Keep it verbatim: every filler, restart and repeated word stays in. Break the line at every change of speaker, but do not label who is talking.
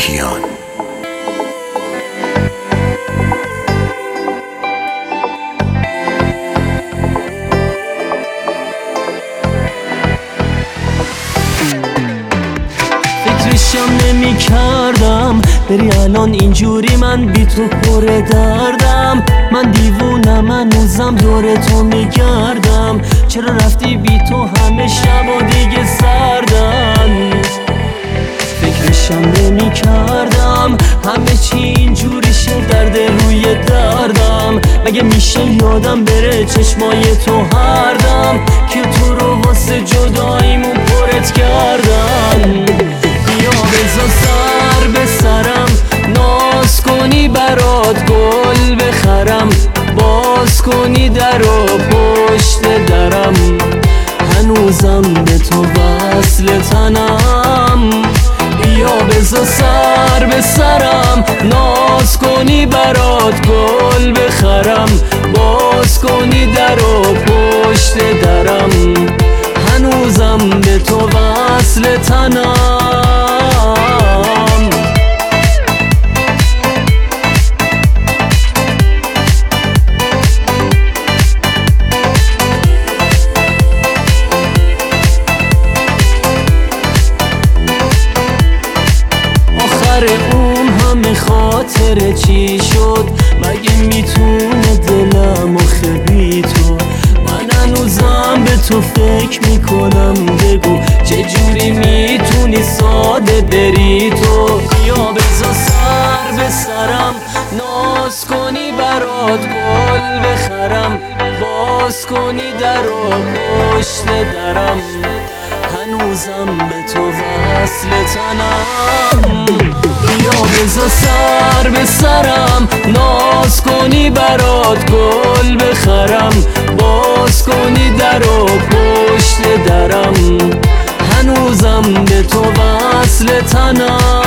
کیان.
فکرشم نمی کردم بری الان اینجوری، من بی تو پر دردم. من دیوونم هنوزم دور تو میگردم، چرا رفتی بی تو همه شب و دیگه سردن. فکرشم نمی کردم همه چی اینجوری شه، درد روی دردم. مگه میشه یادم بره چشمای تو هر دم که تو رو واسه جداییمون پرت کردن. بیا بزا سر به سرم، ناز کنی برات گل بخرم، باز کنی در و پشت درم. هنوزم به تو وصل تنم. بیا بزا سر به سرم، ناز کنی برات گل بخرم، باز کنی در و پشت درم. هنوزم به تو وصل تنم. اون همه خاطر چی شد؟ مگه میتونه دلم آخه بی تو؟ من هنوزم به تو فکر میکنم، بگو چجوری میتونی ساده بری تو؟ بیا بزا سر به سرم، ناز کنی برات گل بخرم، باز کنی در و پشت درم. هنوزم به تو وصل تنم. بیا بزا سر به سرم، ناز کنی برات گل بخرم، باز کنی در و پشت درم. هنوزم به تو وصل تنم.